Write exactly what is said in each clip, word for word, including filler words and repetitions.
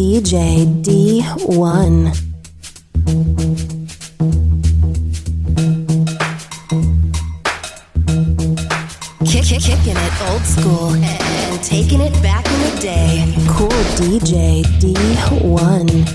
D J D one. Kick, kick, kicking it old school and taking it back in the day. Cool D J D one.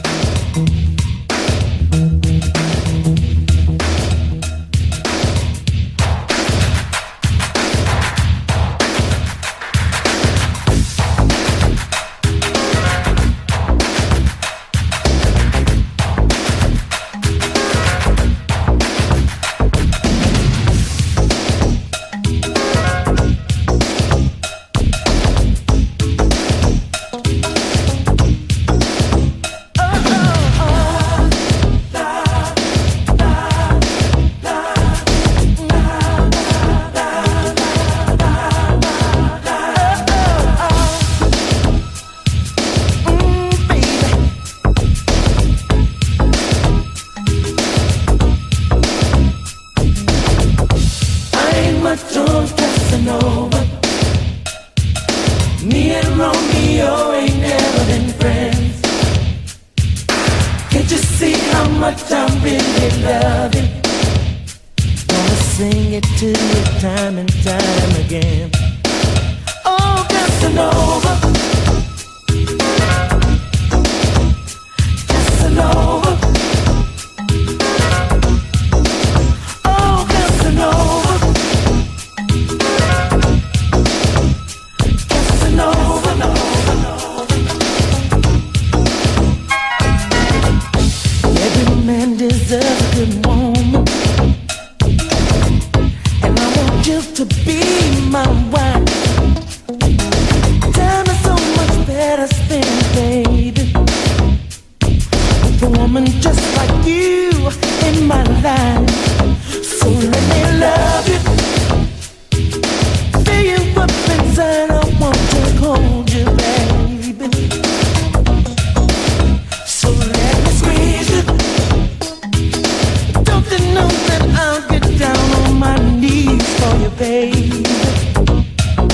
I'll get down on my knees for you, baby.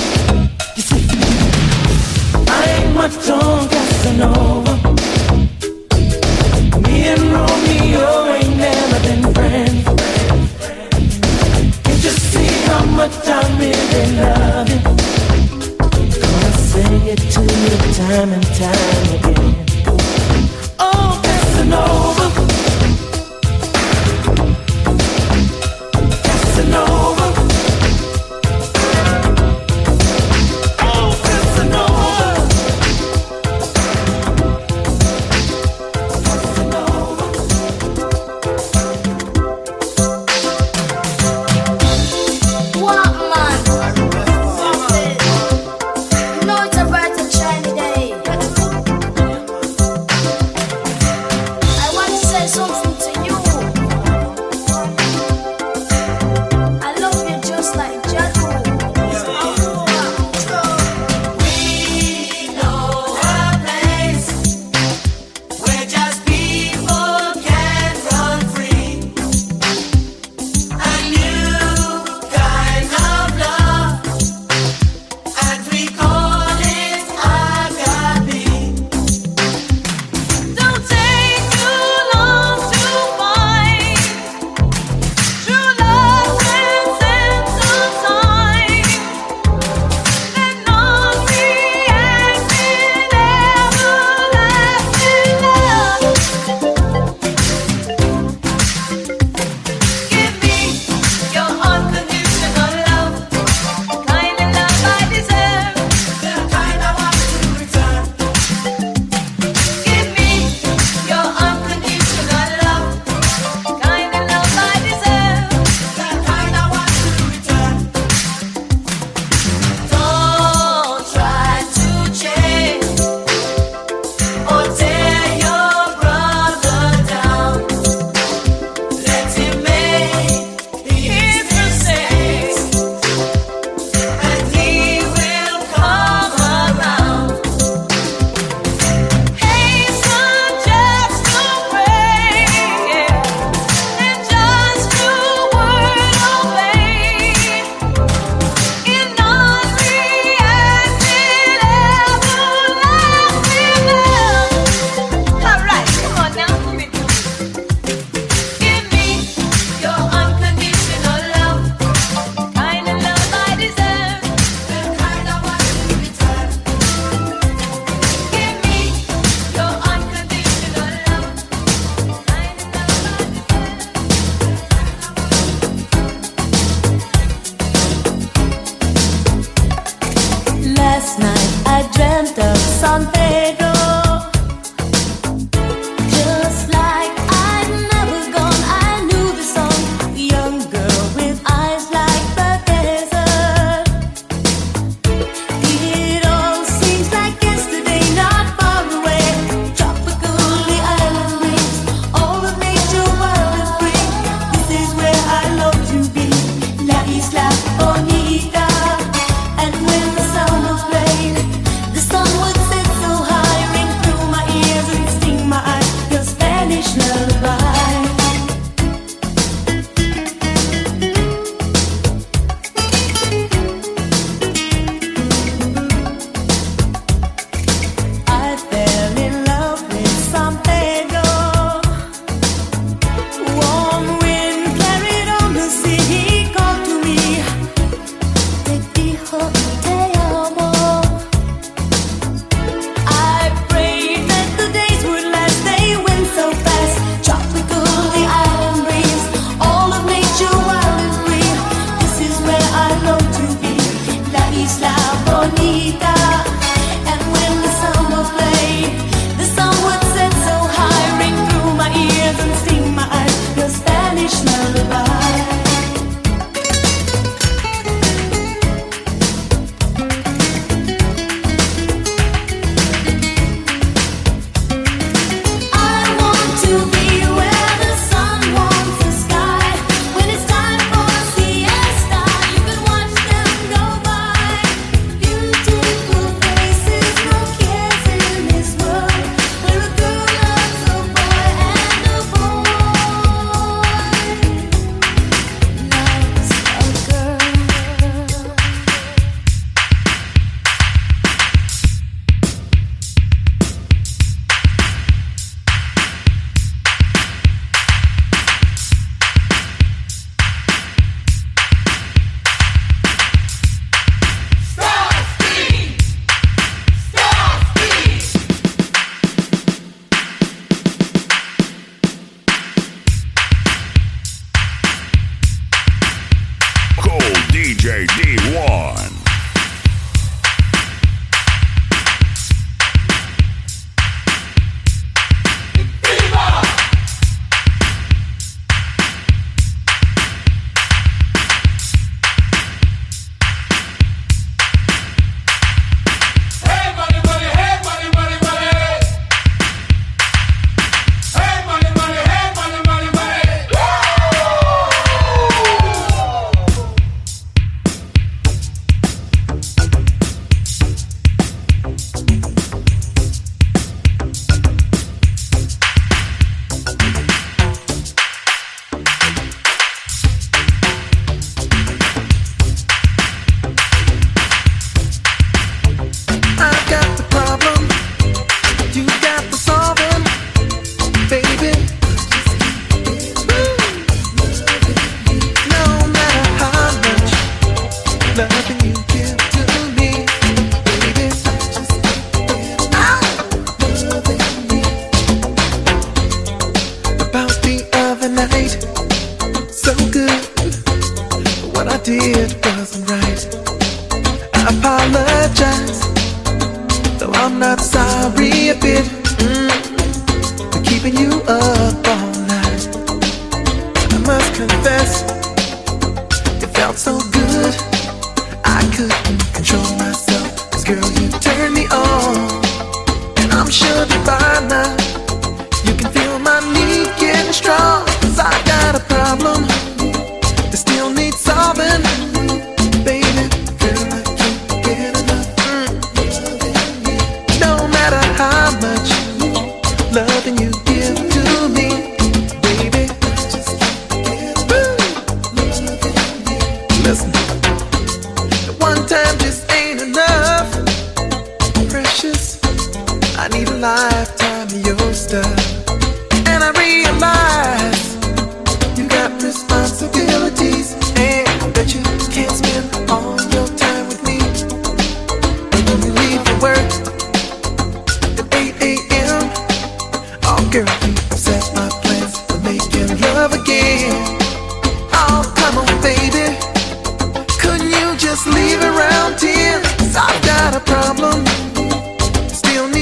Leave around here, 'cause I've got a problem. Still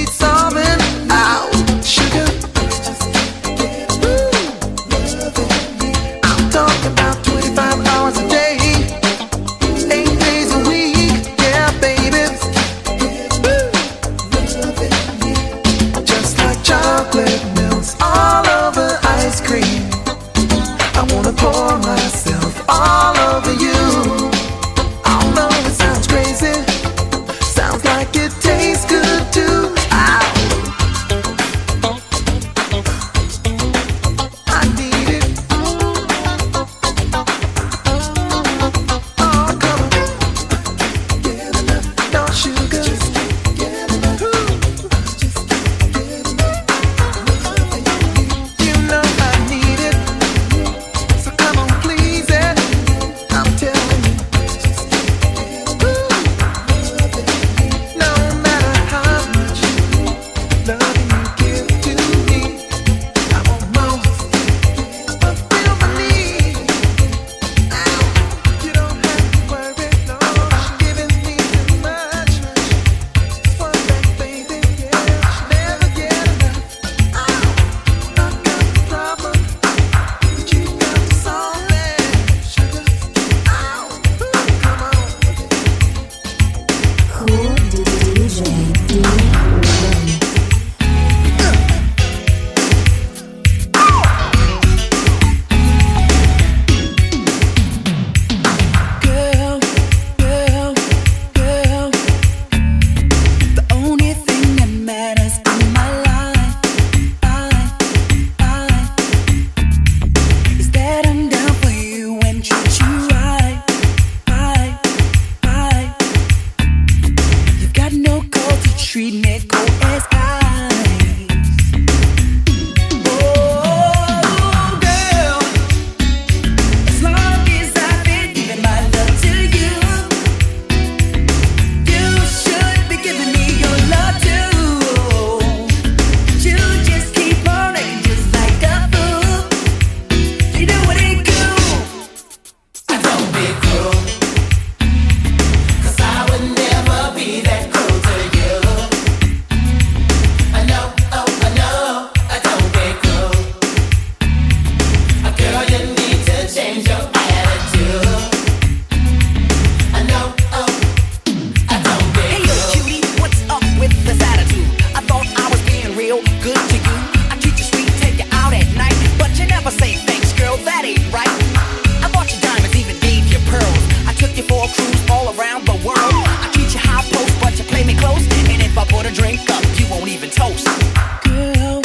drink up, you won't even toast. Girl,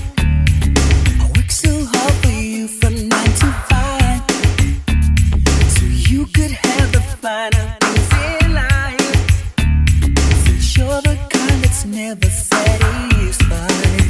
I work so hard for you from nine to five, so you could have the finer things in life. Since you're the kind that's never satisfied.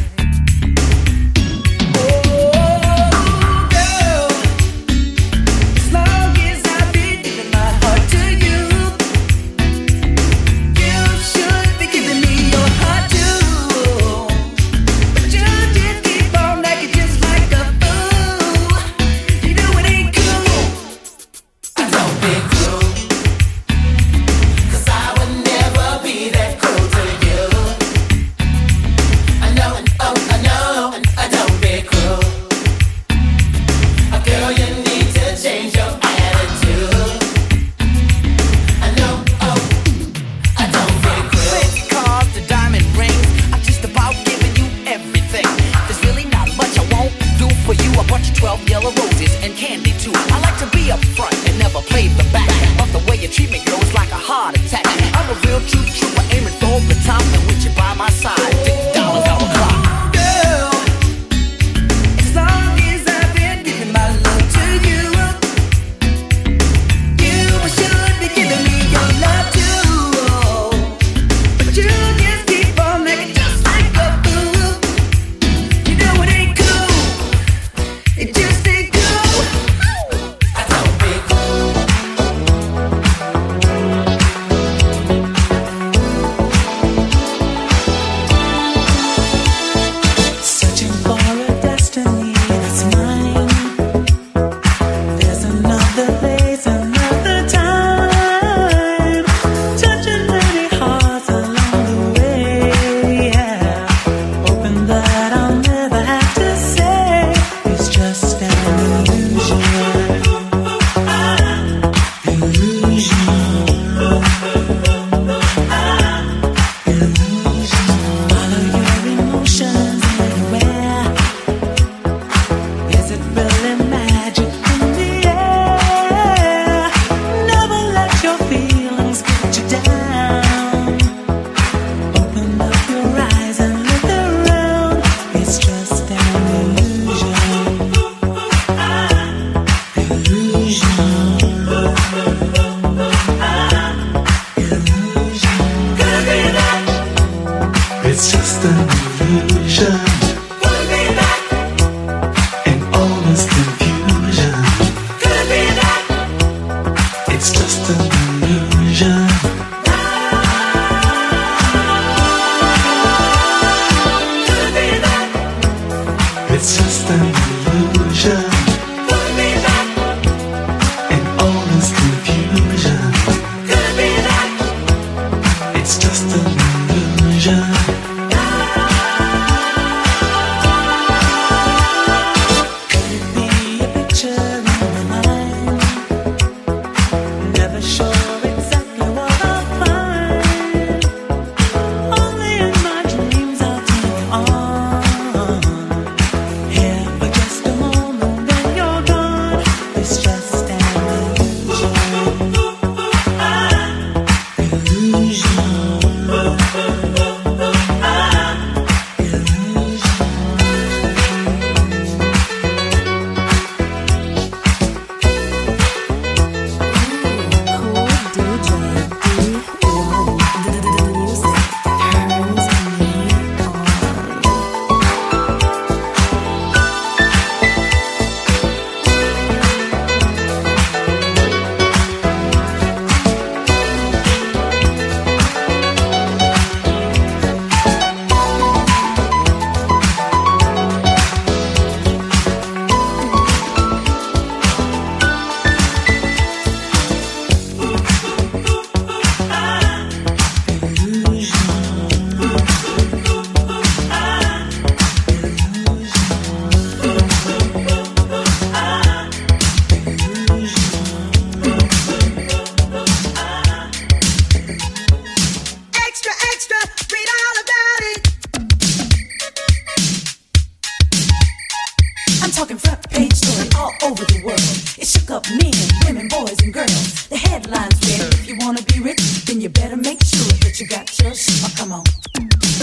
headlines read. If you wanna be rich, then you better make sure that you got your shit. Oh, come on.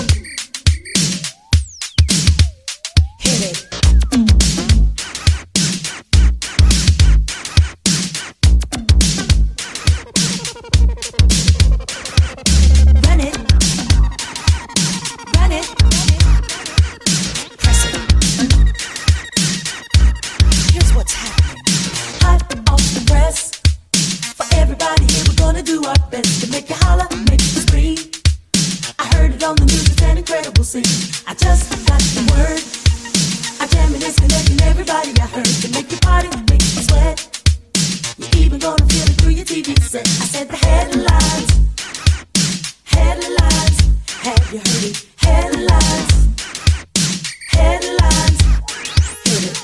T V set. I said the headlines, headlines. Have you heard it? Headlines, headlines. Hit it.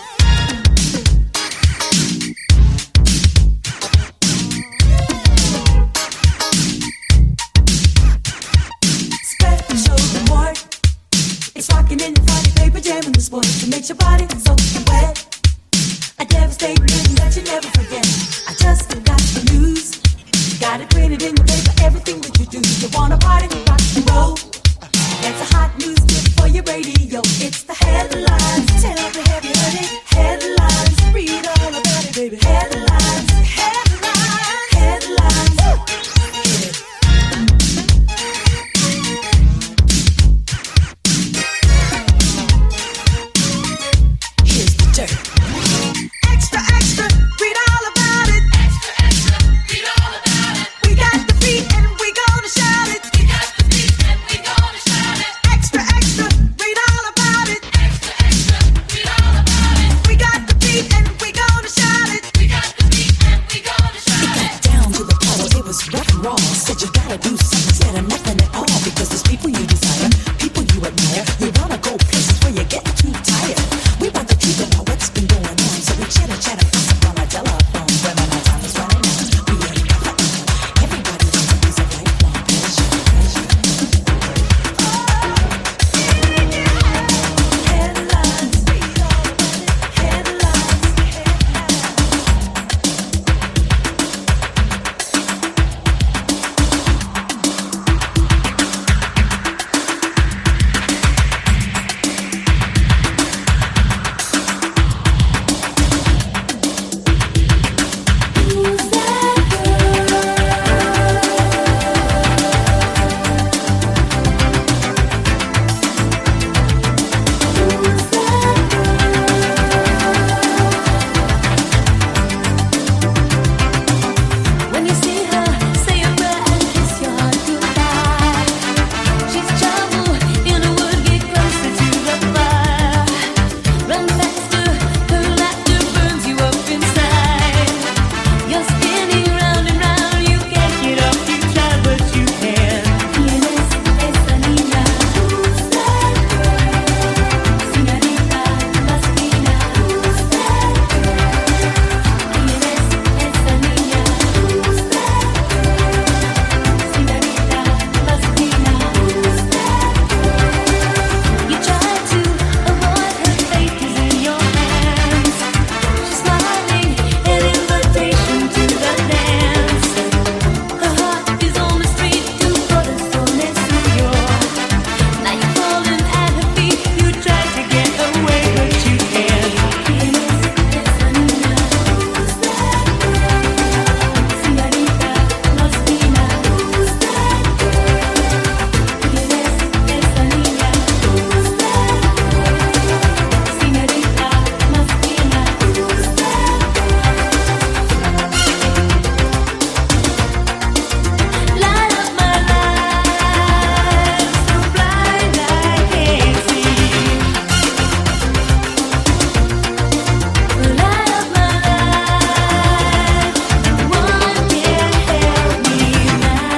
Special report. It's rocking in your Friday paper jamming the sport that makes your body so wet. A devastating news that you never forget. I just got the news. Got it printed in the paper, everything that you do. You wanna party, rock and roll. That's a hot news tip for your radio. It's the headlines. Tell me, have you heard it? Headlines. Read all about it, baby. Headlines. Headlines. Headlines. Hit it. Here's the dirt. Extra, extra. Read all about it. Extra, extra. Read all about it. We got the beat and we gonna shout it. We got the beat and we gonna shout it. Extra, extra. Read all about it. Extra, extra. Read all about it. We got the beat and we gonna shout it. We got the beat and we gonna shout it. It got down to the puddle. It was rough and raw. Said you gotta do something instead of nothing at all. Because there's people you desire, people you admire. You wanna go places where you get too tired. We want the truth about what's been going on. So we chatter, chatter, gossip on our telephone. When my time is running out, we ain't got the time. Everybody wants a piece of lifelong pleasure. Headlines, read all about it. Headlines, when you see her, say a prayer and kiss your heart goodbye. She's trouble in a wood, get closer to the fire. Run faster, her laughter burns you up inside. You're spinning round and round, you can't get off, you try but you can. ¿Quién es esa niña? Who's that girl? Señorita más fina. Who's that girl? ¿Quién es esa niña? Who's that girl? Señorita más fina. Who's that girl? You try to avoid her fate is in your hands. She's smiling, an invitation to the dance. Her heart is on the street, two corazones suyo. Now you're falling at her feet, you try to get away but you can't. ¿Quién es esa niña? Who's that girl? Señorita más fina. Who's that girl? ¿Quién es esa niña? Who's that girl? Señorita más fina. Who's that girl? Light up my life, so blind I can't see. Light up my life, one can't help me now.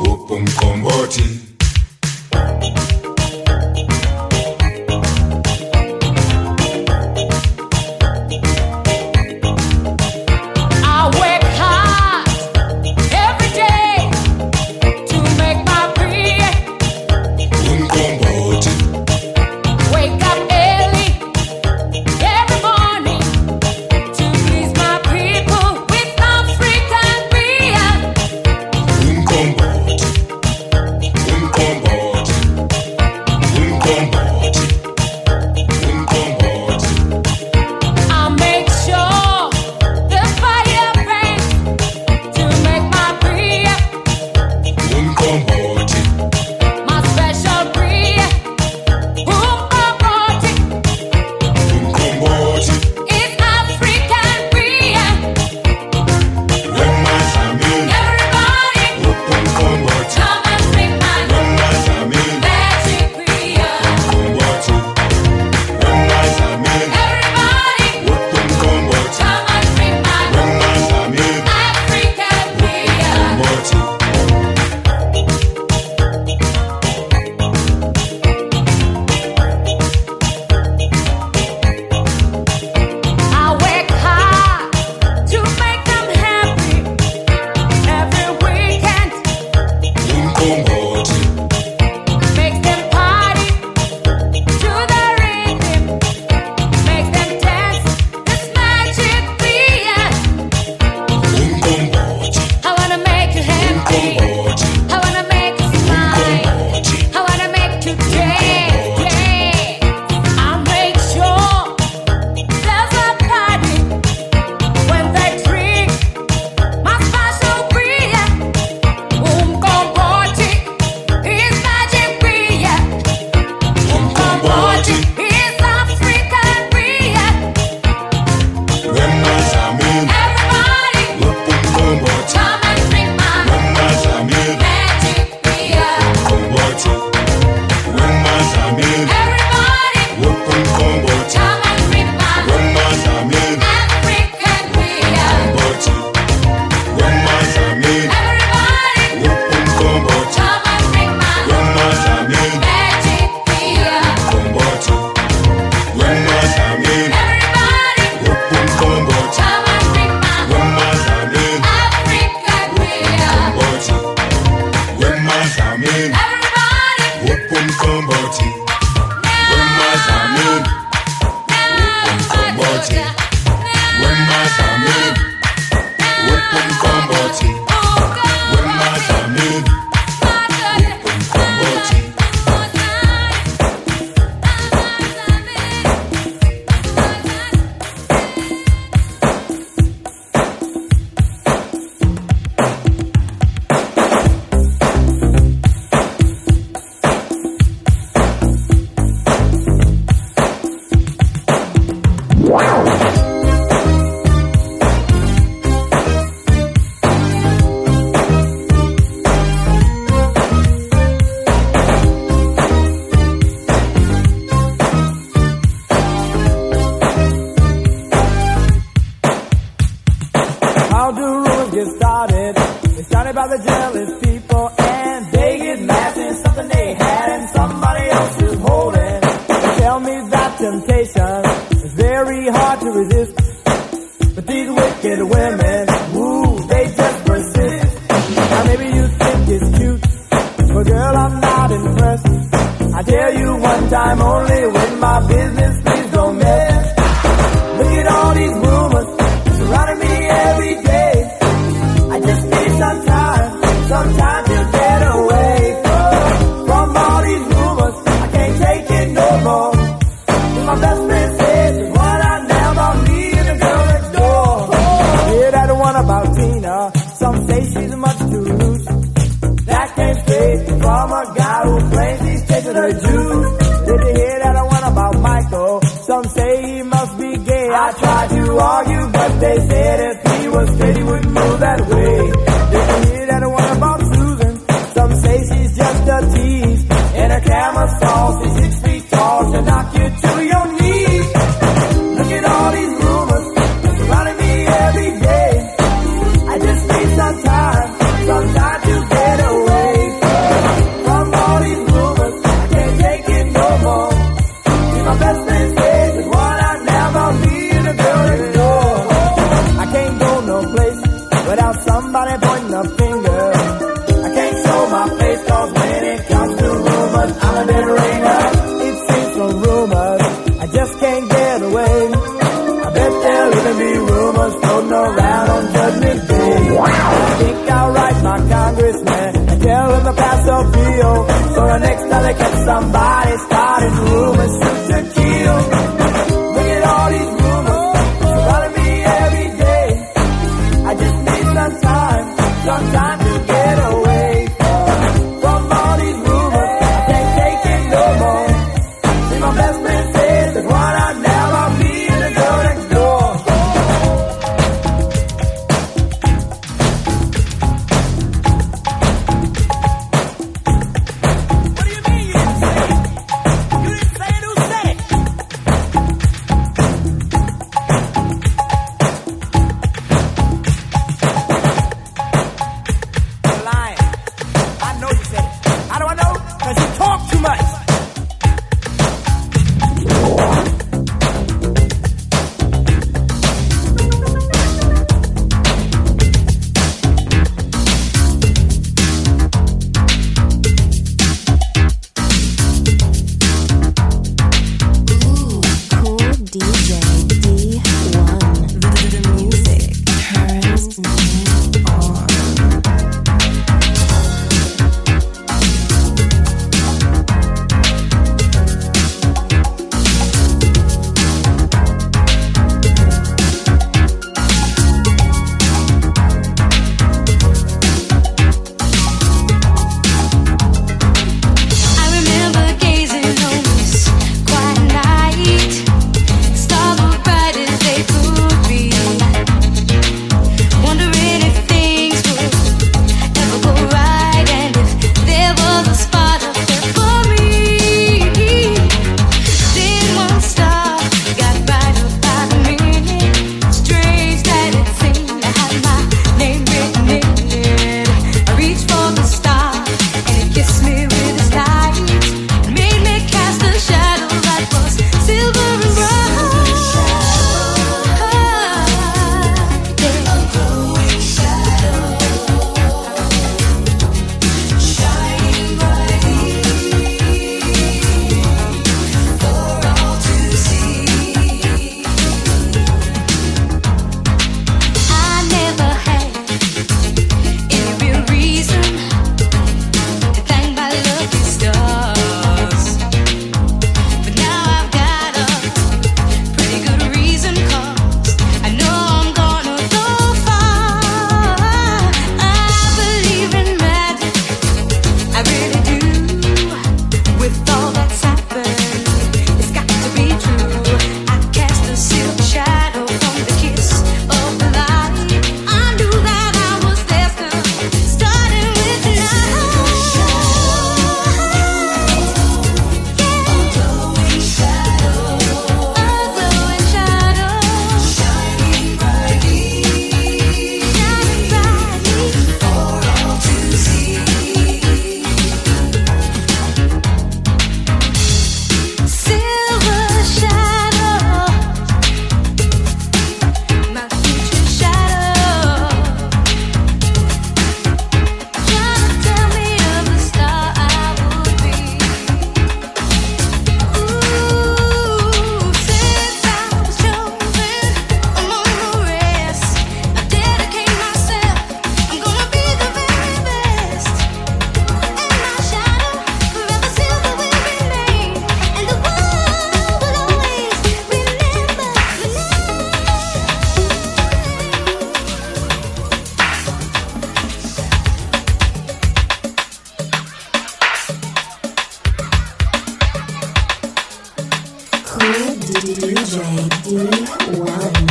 Sometimes to get away. my face, cause when it comes to rumors, I'm a dead ringer. It seems from rumors, I just can't get away. I bet there'll even be rumors floating around on Judgment Day. I think I'll write my congressman and tell him to pass a bill, so the next time they catch somebody starting rumors, shoot to kill. Look at all these rumors surrounding me every day. I just need some time, some time to get away from, from all these rumors. I can't take it no more. See, my best friend says there's one out now, I'll be in the girl next door. What do you mean you didn't say it? You didn't say it, who said it? You're lying. I know you said it. How do I know? Because you talk too much. Ooh, cool D J D one. The, the music turns me on. I remember gazing on this quiet night. Stars were bright as they could be. Wondering if things would ever go right, and if there was a spot up there for me. Then one star got brighter by the minute. Strange that it seemed to have my name written in it. I reached for the star, and it kissed me with its light. It made me cast a shadow that was silver and bright. A glowing shadow, shining brightly for all to see. I never had any real reason to thank my lucky stars, but now I've got a pretty good reason, 'cause I know I'm gonna go far. I believe in magic, I really do. With all that's happened, it's got to be true. I cast a silk shadow from the kiss of the light. I knew that I was destined, starting with night. A glowing shadow, a glowing shadow, shining brightly, shining brightly for all to see. Silver shadow, my future shadow, trying to tell me of the star I would be. Ooh, since I was chosen among the rest, I dedicate myself. I'm gonna be the very best, and my shadow forever silver will remain, and the world will always remember the name. Cool D J D one.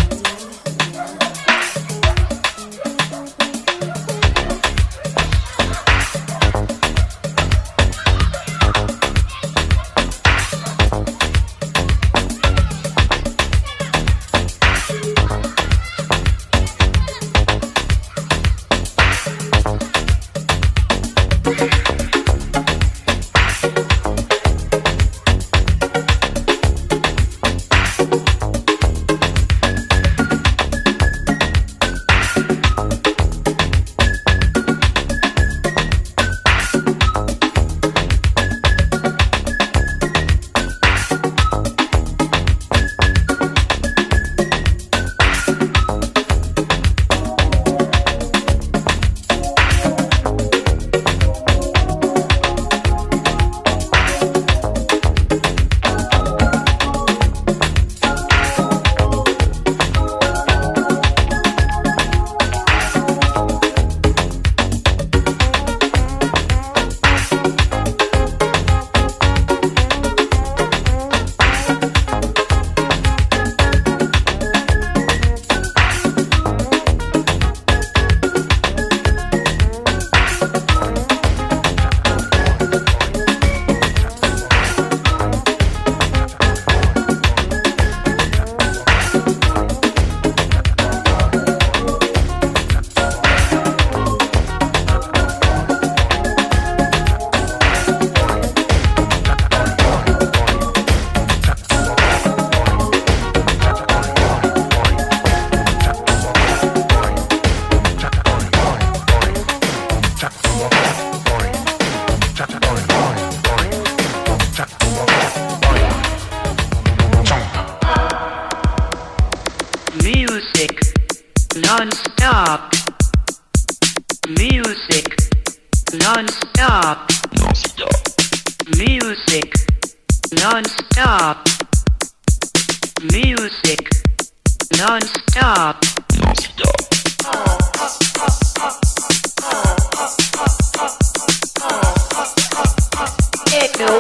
non-stop. Music, non-stop. Non-stop. Music, non-stop. Music, non-stop. Non-stop. Techno.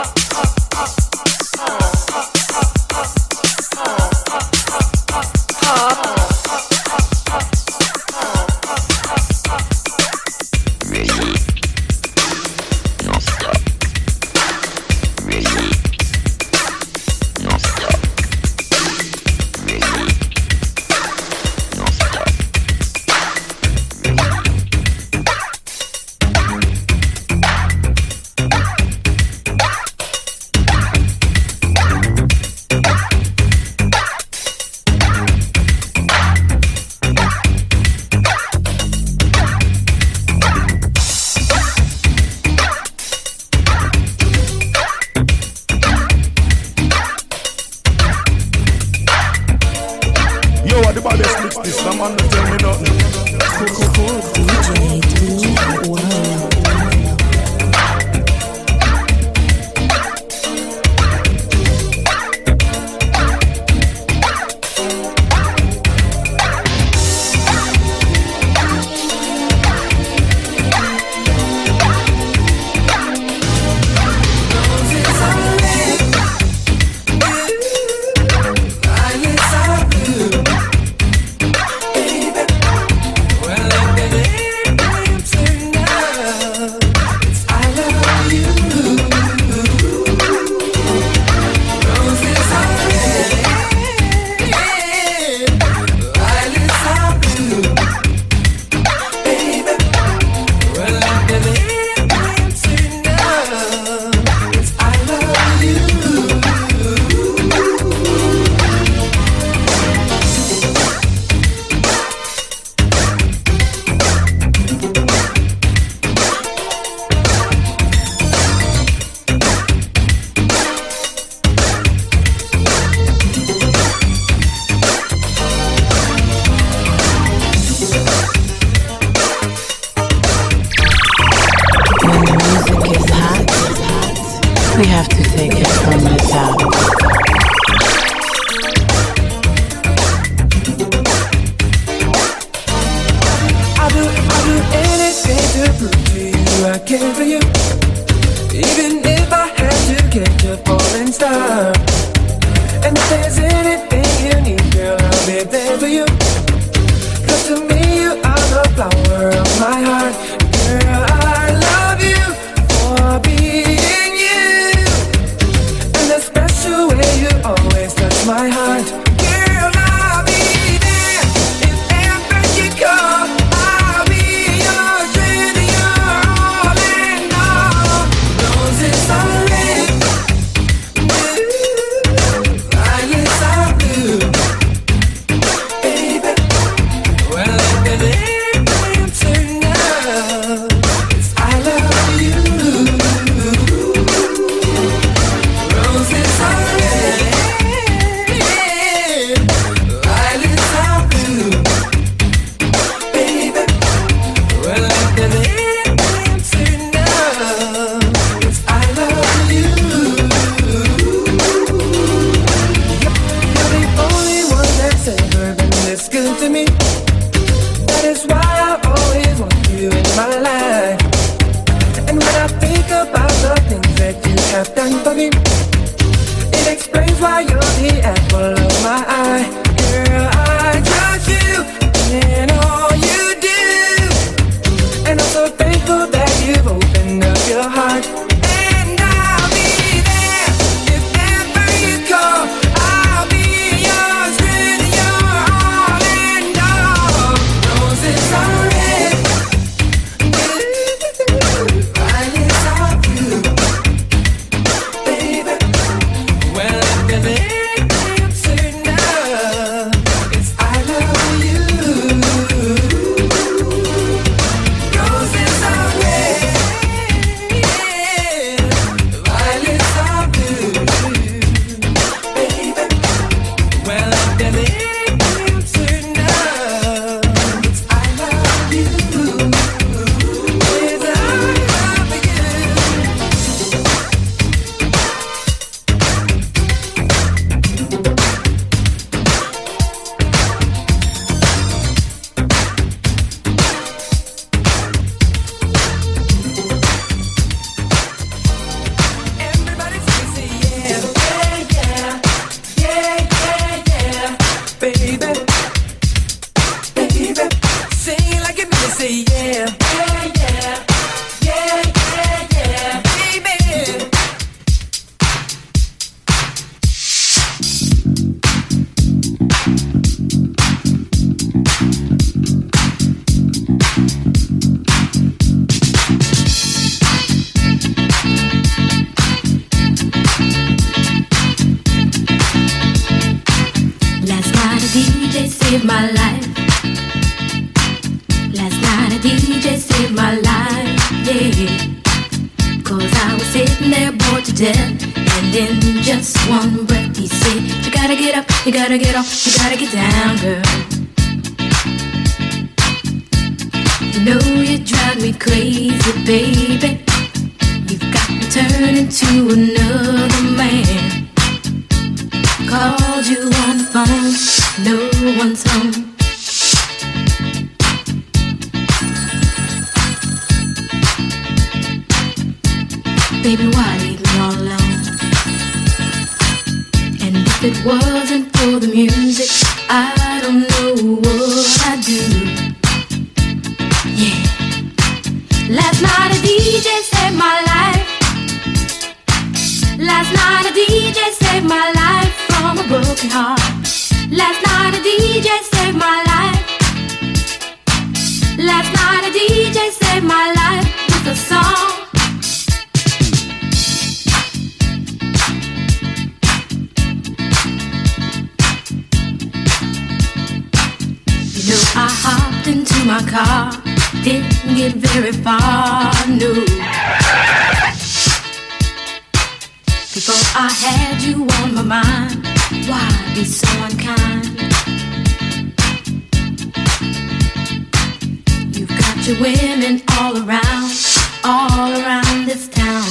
We have to take it from the top. I do, I do anything to prove to you I care for you. Even if I had to catch a falling star. And if there's anything you need, girl, I'll be there for you. Cause to me you are the flower of my heart. Girl, I love you for being you. And the special way you always touch my heart. Girl, I'll be there if ever you call. I'll be your strength, your all and all. Roses are red, violets are blue. Baby, well, let the lamp turn up. 'Cause I love you. Roses are red, violets are blue. Baby, well, let the lamp turn up. 'Cause I love you. You're the only one that's ever been this good to me. That is why I always want you in my life. And when I think about the things that you have done for me, it explains why you're the apple of my eye. Girl, I trust you in all you do. And I'm so thankful that you've opened up your heart. And I'll be there if ever you call. I'll be your strength, your all and all. Roses are red, violets are blue. Baby, well, let the lamp turn up. 'Cause I love you. Roses are red. saved my life. Last night a D J saved my life, yeah. Cause I was sitting there bored to death, and in just one breath he said, you gotta get up, you gotta get off, you gotta get down, girl. You know you drive me crazy, baby. You've got me turning to another man. Called you on the phone, no one's home. Baby, why leave me all alone? And if it wasn't for the music, I don't know what I'd do. Yeah. Last night a D J saved my life. Last night a D J saved my life from a broken heart. Last night a D J saved my life. Last night a D J saved my life with a song. You know I hopped into my car, didn't get very far, no. Before I had you on my mind, why be so unkind? You've got your women all around, all around this town.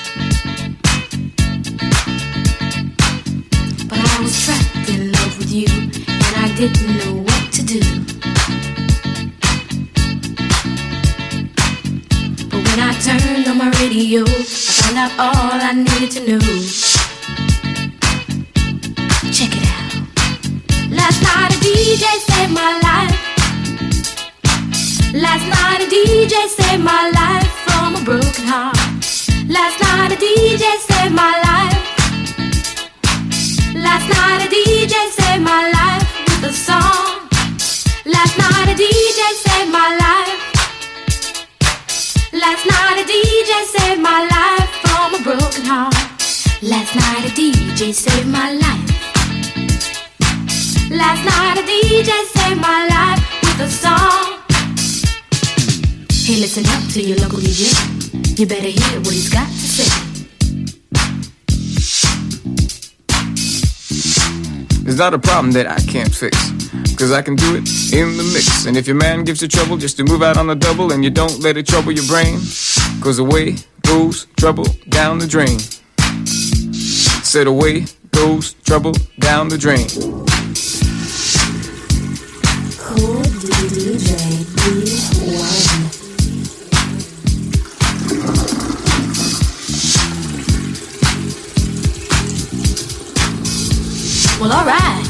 But I was trapped in love with you, and I didn't know what to do. But when I turned on my radio, I found out all I needed to know. Check it out. Last night a D J saved my life. Last night a D J saved my life from a broken heart. Last night a D J saved my life. Last night a D J saved my life with a song. Last night a D J saved my life. Last night a D J saved my life from a broken heart. Last night a D J saved my life. Last night a D J saved my life with a song. Hey, listen up to your local D J. You better hear what he's got to say. It's not a problem that I can't fix, cause I can do it in the mix. And if your man gives you trouble just to move out on the double, and you don't let it trouble your brain, cause away goes trouble down the drain. Said away goes trouble down the drain. Cool D J D one. Well, alright.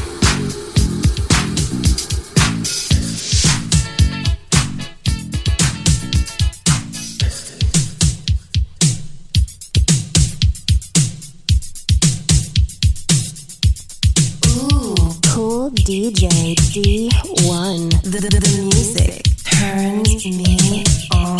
Ooh, cool D J D one. The, the, the music turns me on.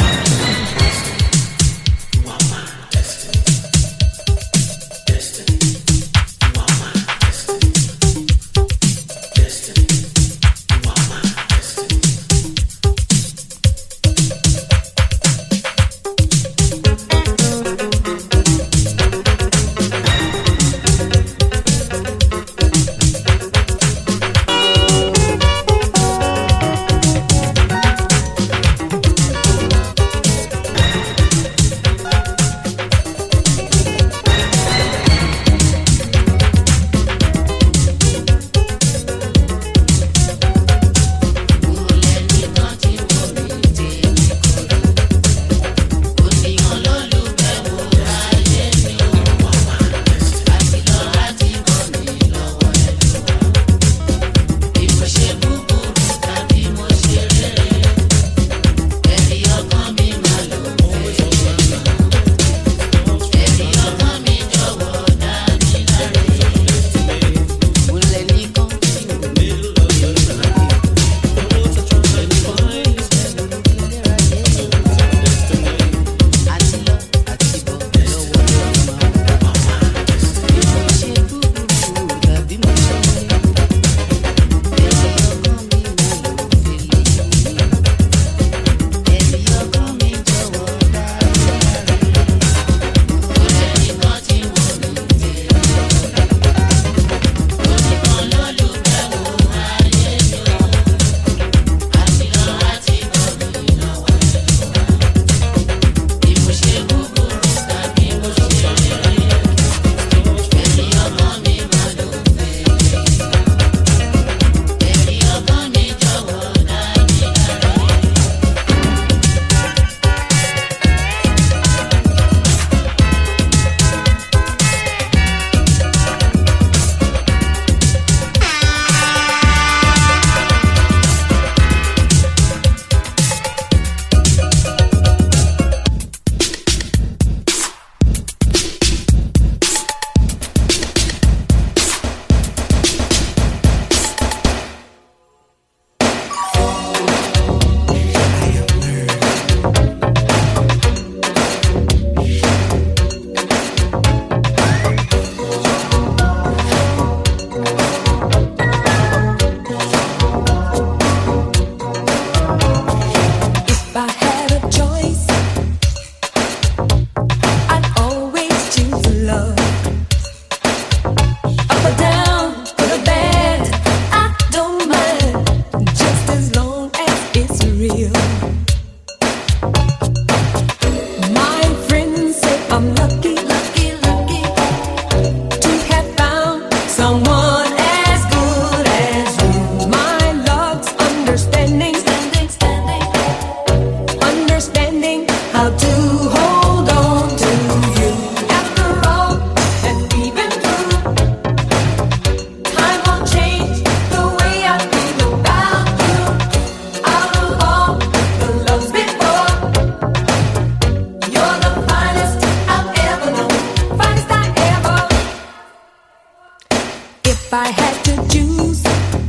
If I had to choose,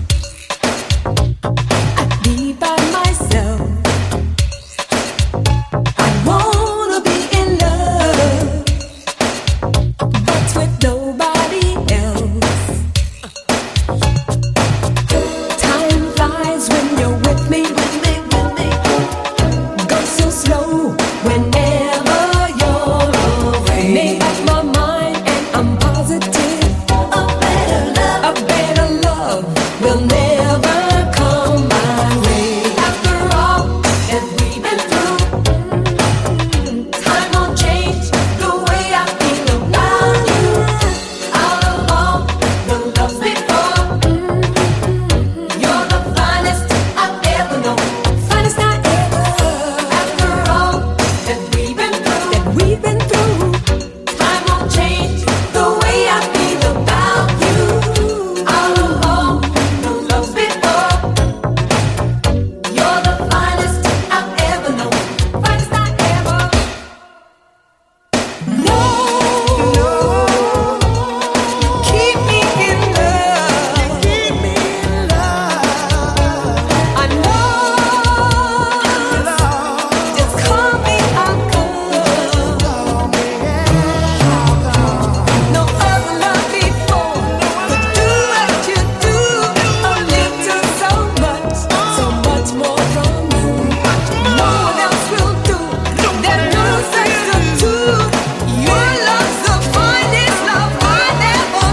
I'd be by myself. I wanna be in love, but with nobody else. Time flies when you're with me, with me, with me. Goes so slow whenever you're away. Made up my mind and I'm positive. A better love, a better love will never come my way. After all that we've been through, time won't change the way I feel about you. Out of all the loves before, you're the finest I've ever known. Finest I ever. After all that we've been through, that we've been through, time won't change the way I feel about you. Out of all the loves before, you're the finest I've ever known. Finest I ever. No, keep me in love. Keep me in love. I know. Just call me Uncle. No other love before could do what you do. A little, so much, so much more from you. No one else will do. There's no substitute. Your love's the finest love I ever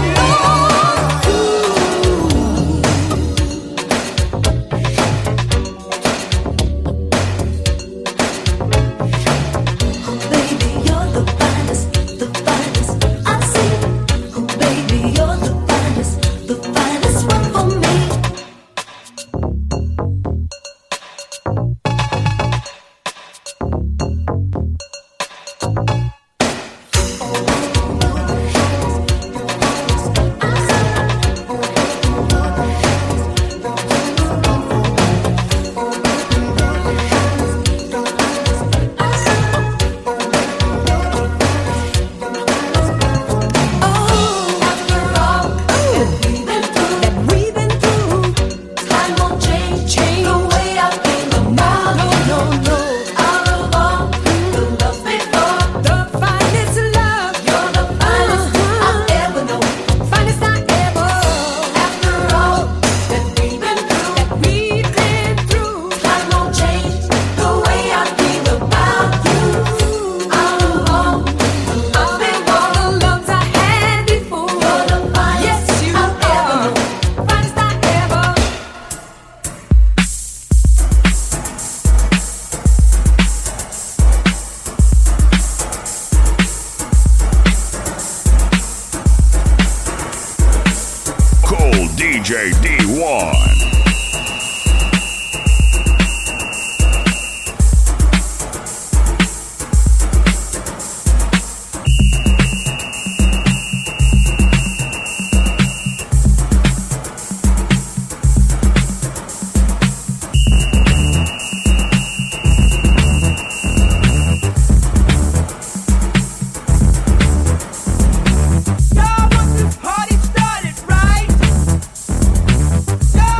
Baby, you're the finest, the finest I've seen. Oh, baby, you're the finest, the finest one for me. After all that we've been through, that we've been through, time won't change the way I feel about you. No, no, out of all the loves before, the finest love, you're the finest I've ever known. Finest I ever. After all that we've been through, that we've been through, time won't change the way I feel about you. Out of all the loves before, the loves I had before, you're the finest yes, you I've ever known. Finest I ever. Cool D J D one. Y'all want this party started, right? Y'all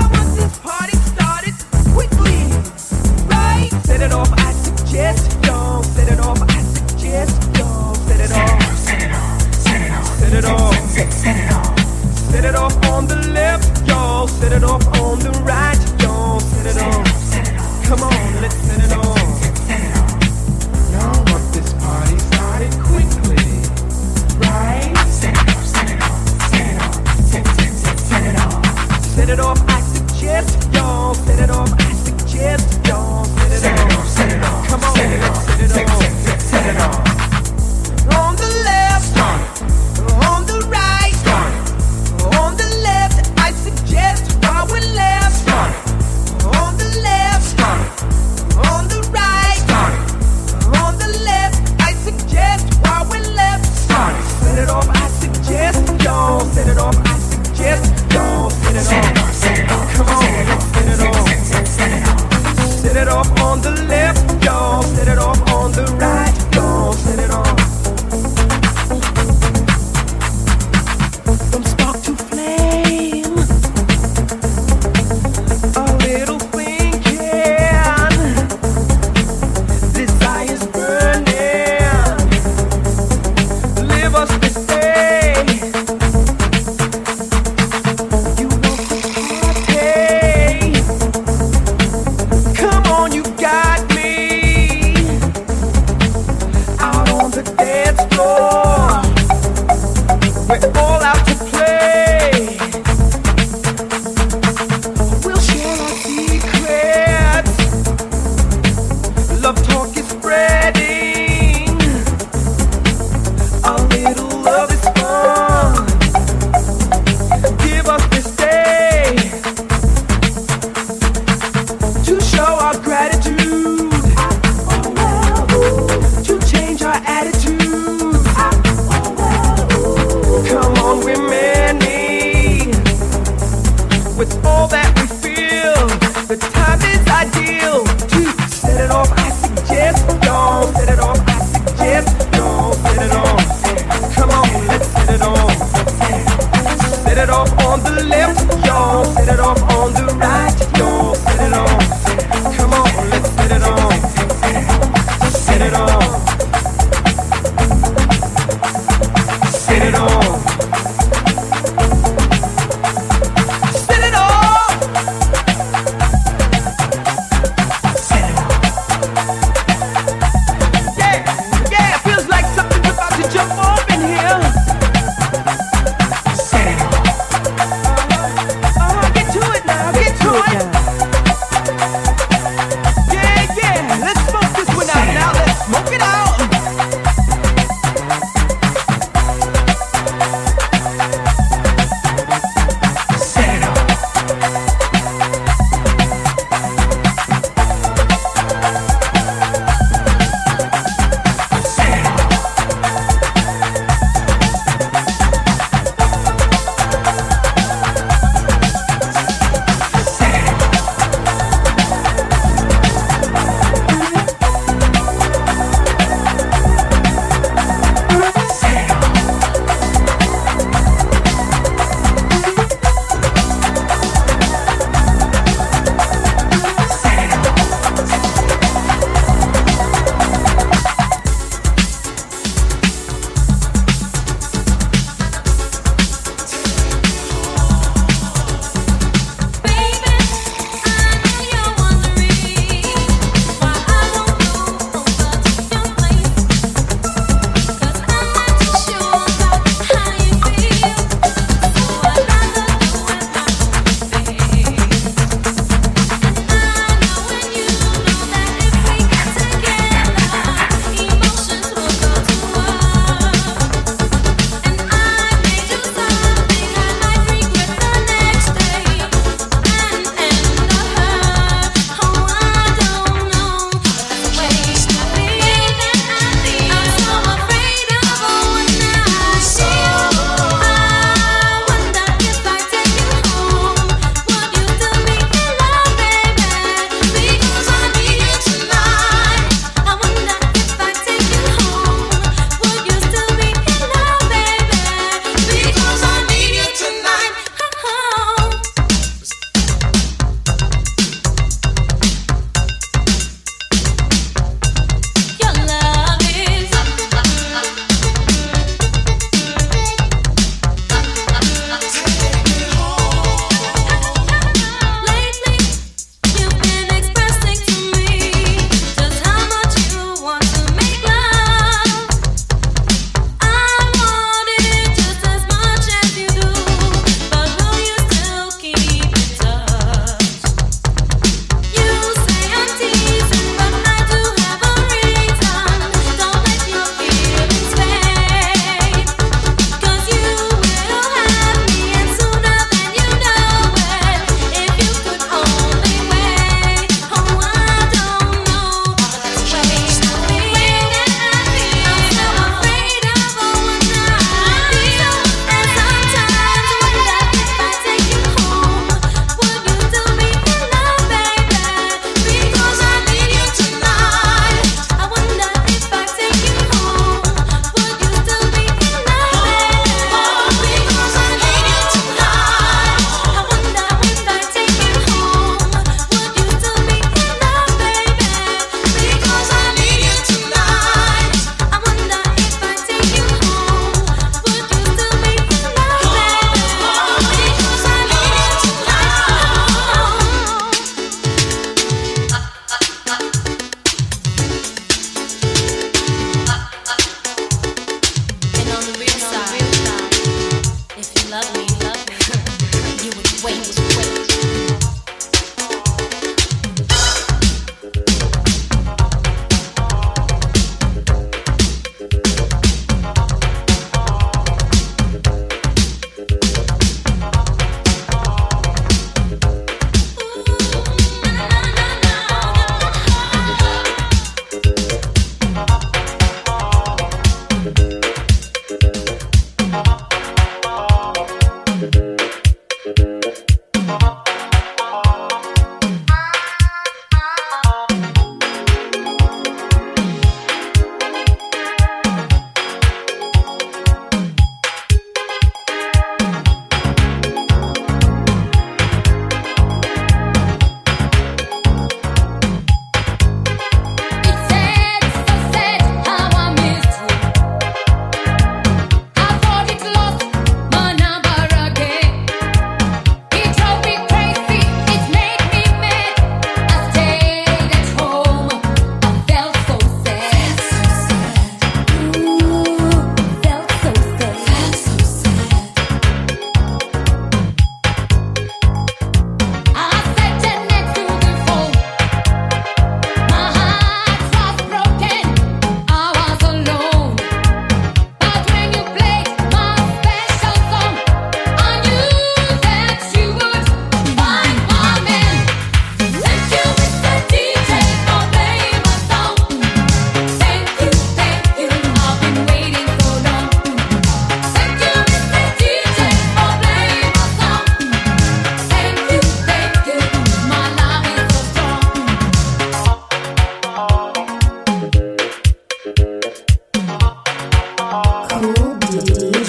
set it off on the right, yo, set it on. Come on, let's set it on. Set it on. Set it on. Set it on. Set it on. Yeah, yeah, it feels like something's about to jump off in here. Set it on. Uh-huh, uh-huh, get to it now, get to it.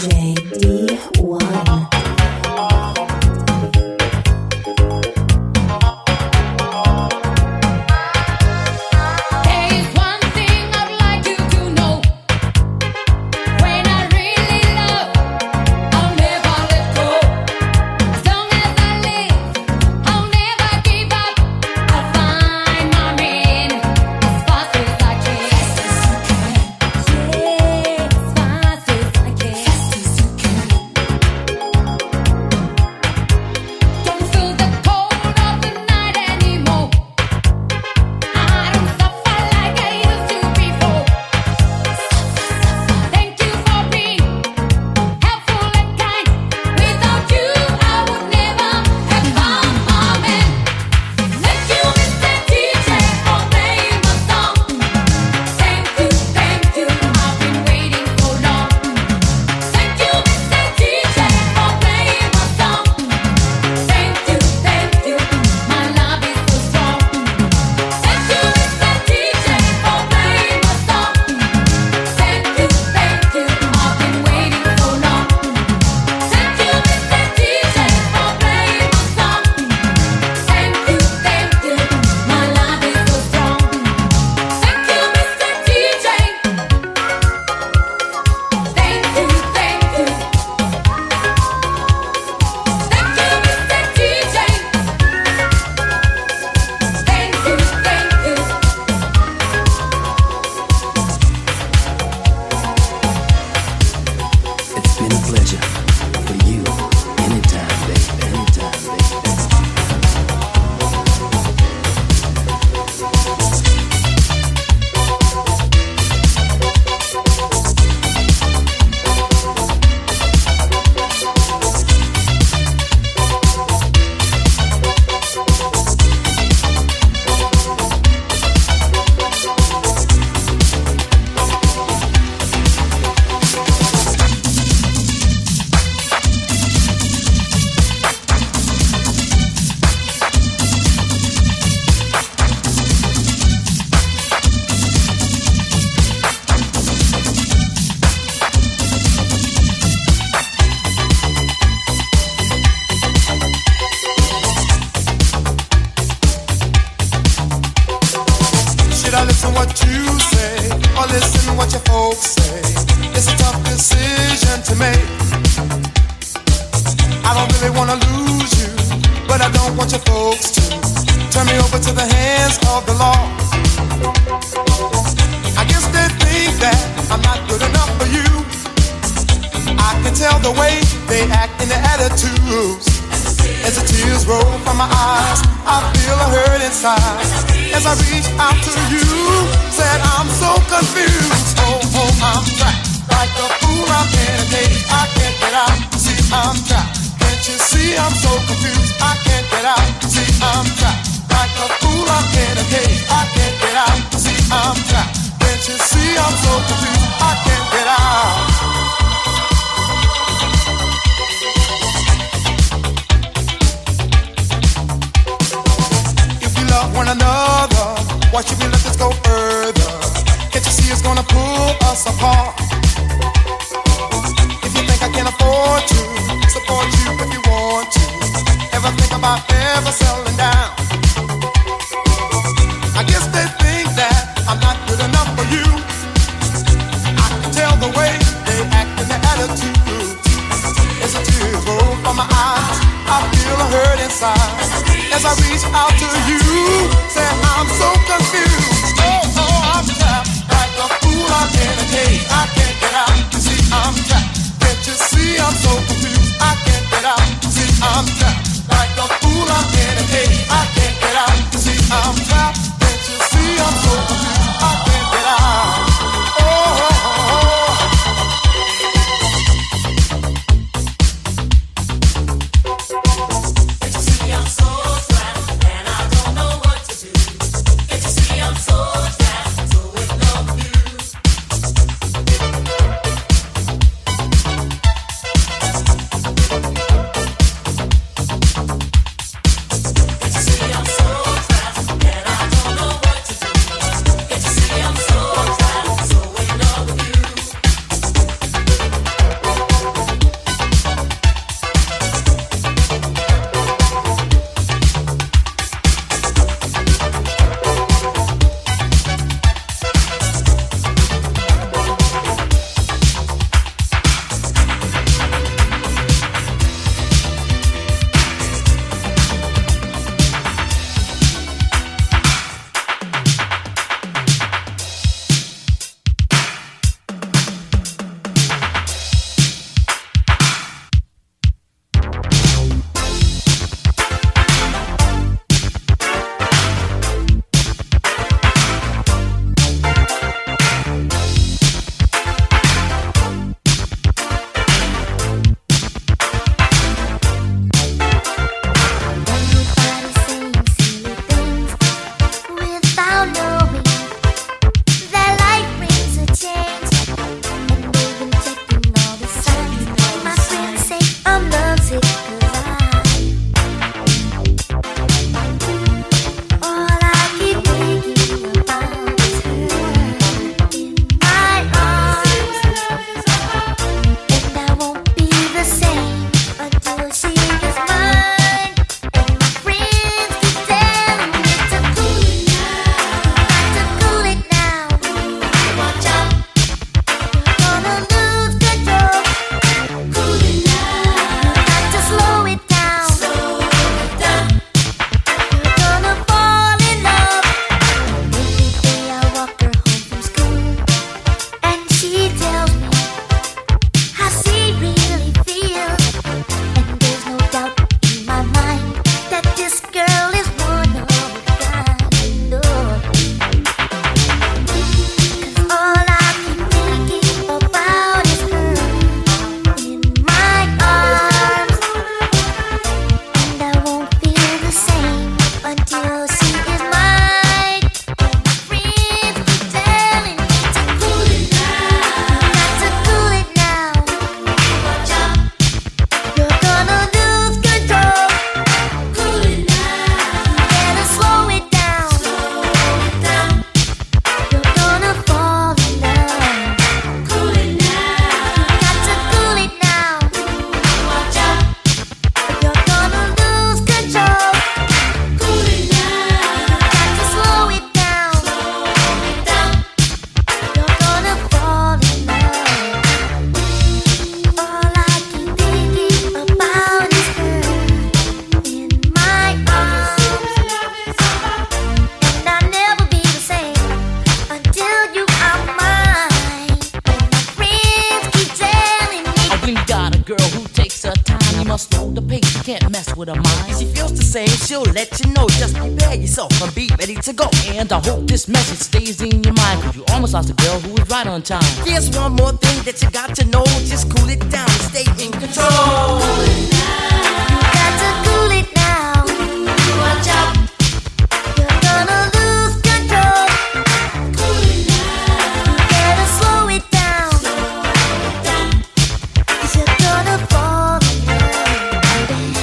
J D one. She'll let you know, just prepare yourself and be ready to go. And I hope this message stays in your mind, cause you almost lost a girl who was right on time. Here's one more thing that you got to know, just cool it down and stay in control. Cool it down. You got to cool it now. Watch out, you're gonna lose control. Cool it down. You gotta slow it down. Slow it down. Cause you're gonna fall in love, baby.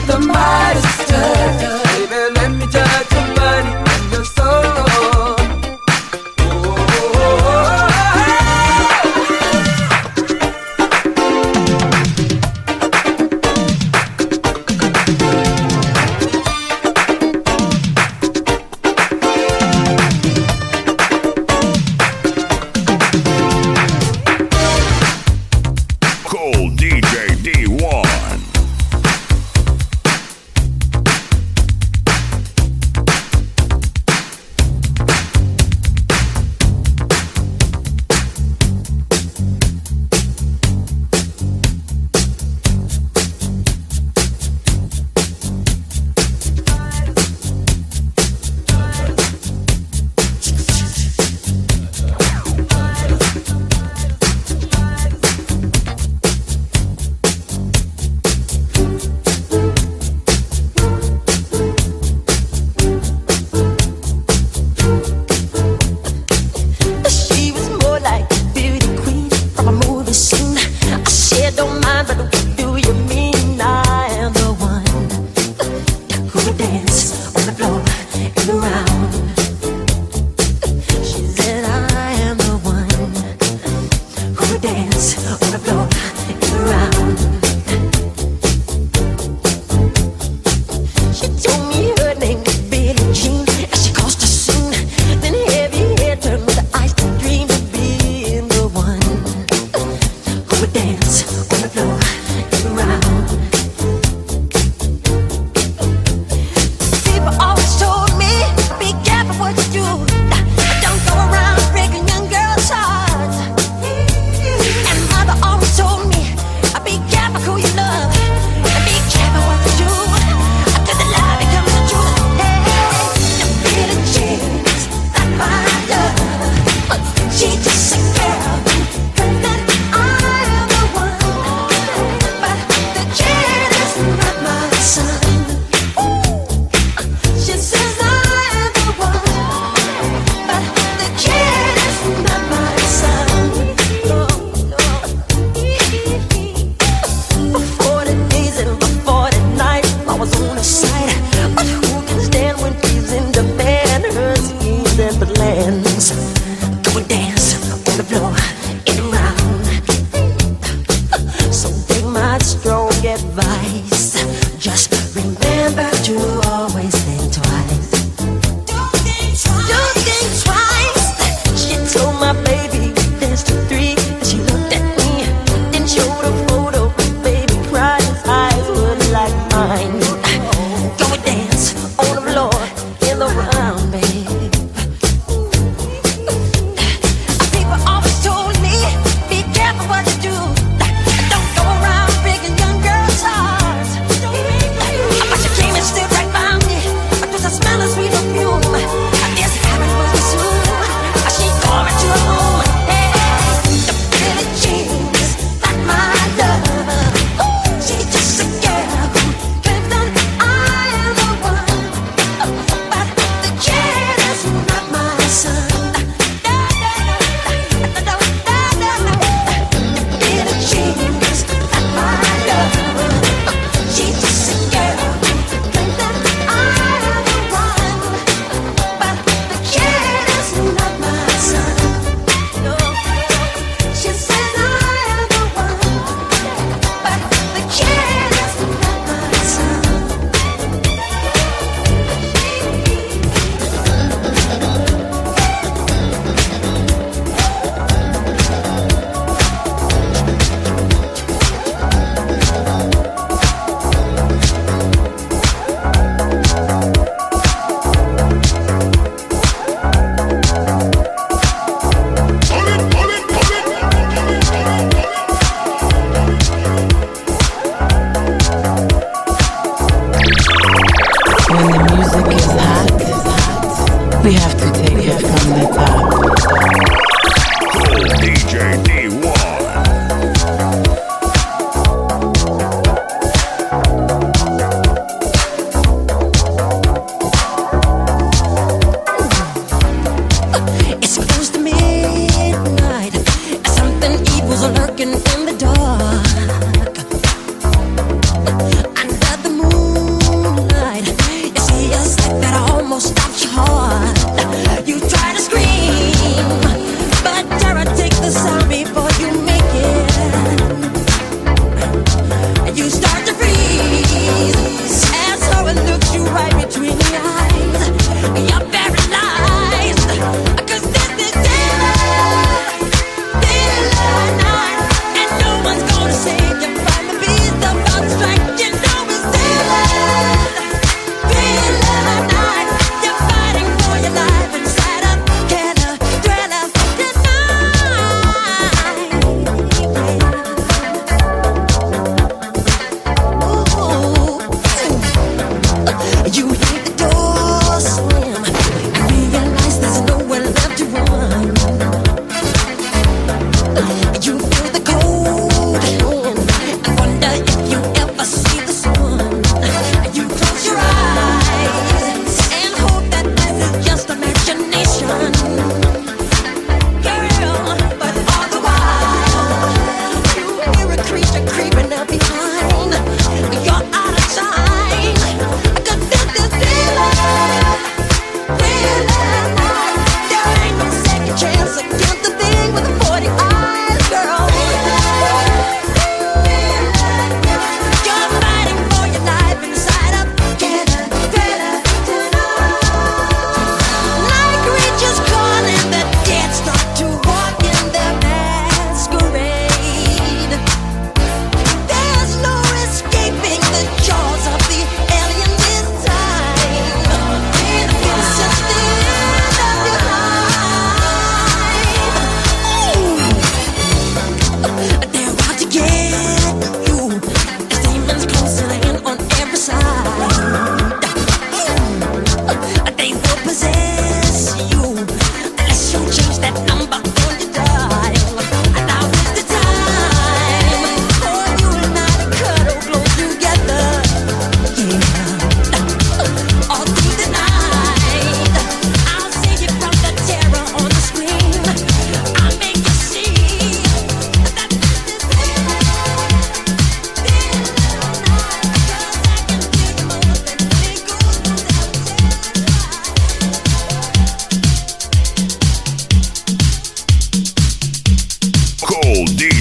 the Midas touch. Baby, let me touch your body and your soul. Cold D J D one.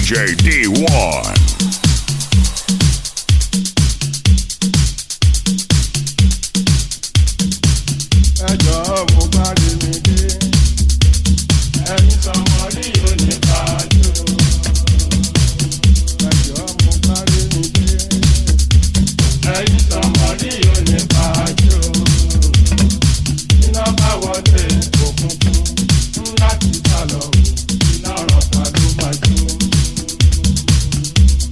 J D one. Ẹjọ́ mo bá rí mi dé, ẹni sọmọ rí oníbàájú. Ẹjọ́ mo bá rí mi dé, ẹni sọmọ rí oníbàájú. Iná bá wọlé òkùnkùn ńlá ti sálọ, iná ọ̀rọ̀ ta ló máa jó.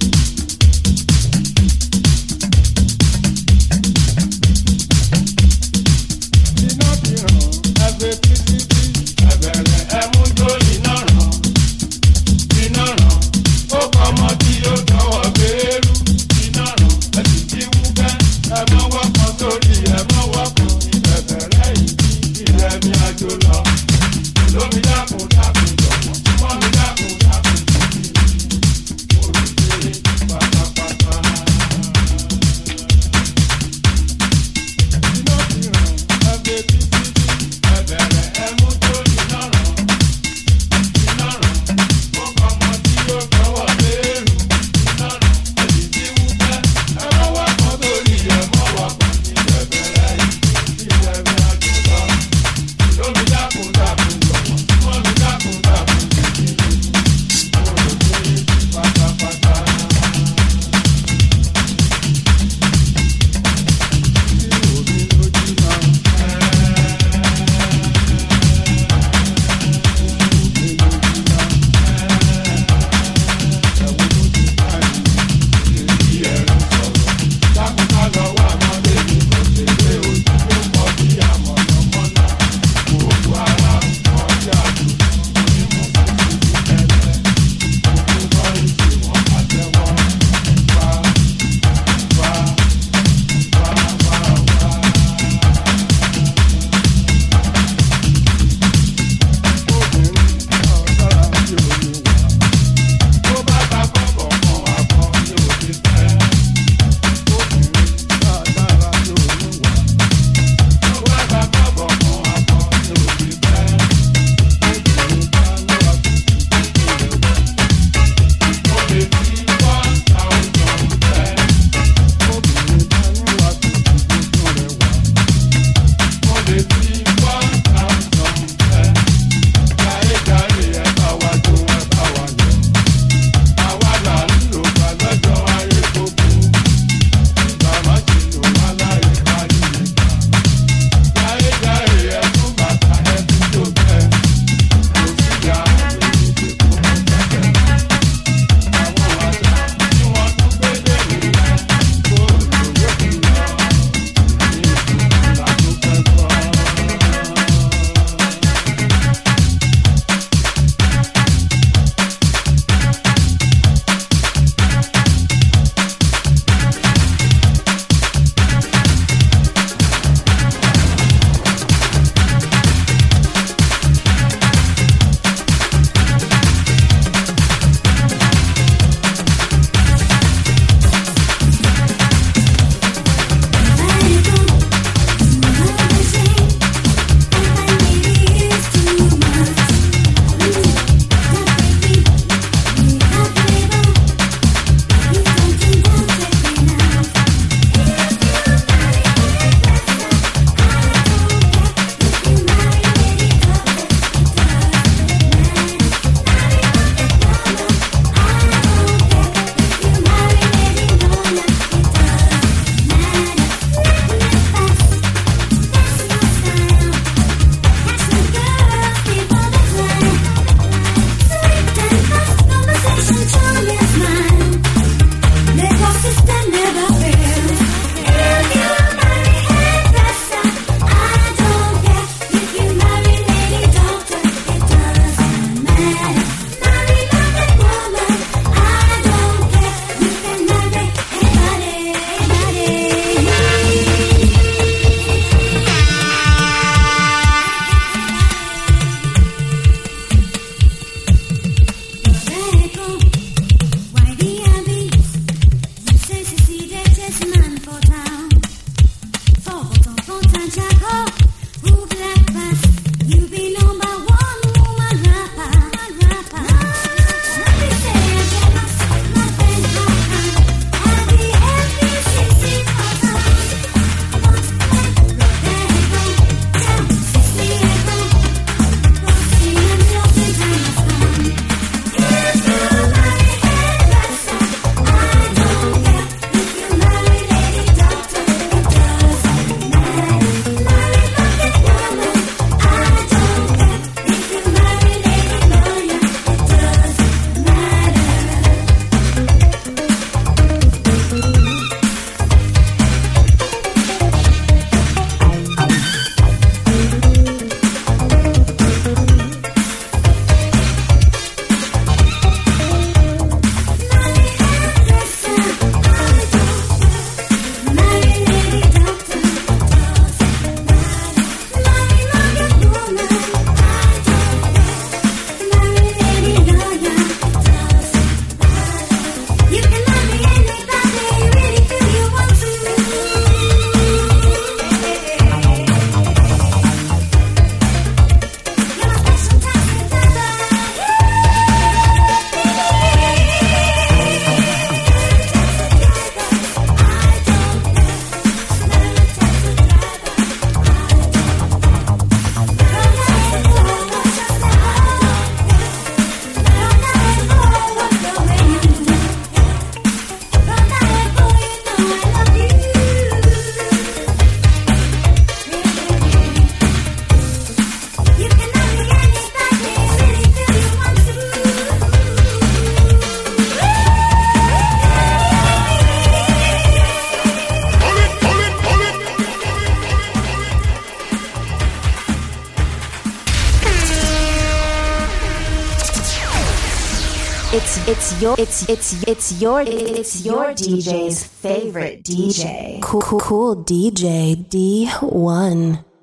It's it's your it's it's it's your it's your D J's favorite D J. Cool cool, cool D J D one.